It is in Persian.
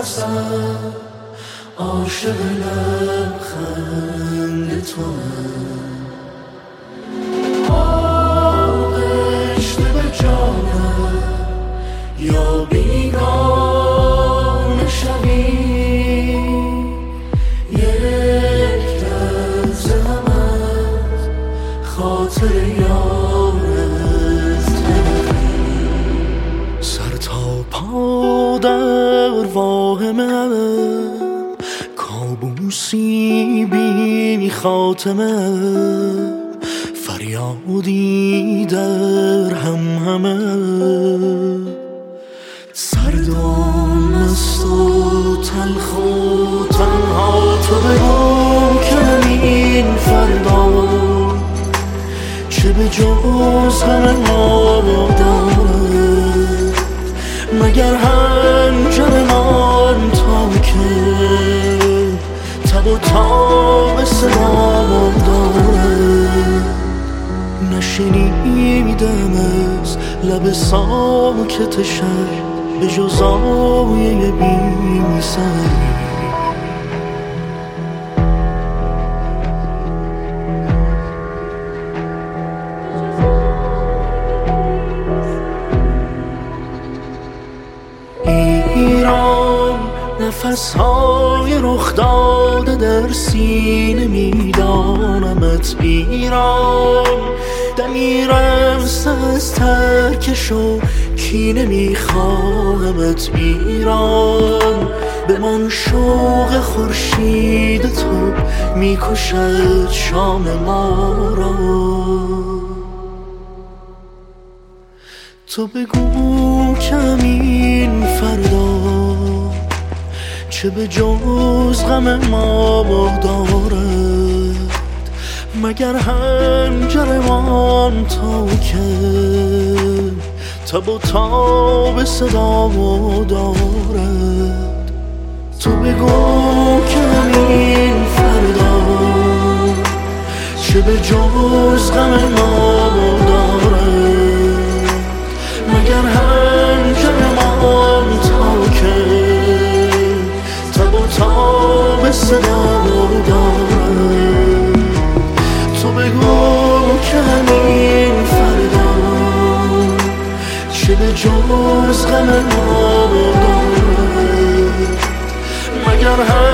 نفسم عاشق لبخند توام، آغشته به جانم یا بیگانه شوی، یک لحظه هم از خاطر یارت نبری. سر تا پا در واهمم، کابوسی بی خاتمه، فریادی در همهمه. سرد و مست و تلخ و تنها تو بگو که این فردا چه به جز غم ما دارد، مگر هنجرمان تا که تب و تاب صدا دارد. نشنیدم از لب ساکت شهر به جز آیه بی سری. ایران نفسهای رخ داده در سینه میدانمت، ایران دمیرم از ترکش و کینه میخواهمت، ایران بمان شوق خورشید تو میکشد شام ما را. تو بگو کمین فردا چه به جز غم ما دارد، مگر هنجرمان تا که تب و تاب صدا دارد. تو بگو کمین فردا چه به جز غم ما دارد، مگر هنجرمان تا که تب و تاب صدا دارد. تو بگو که همین فردا چه به جز غم ما دارد، مگر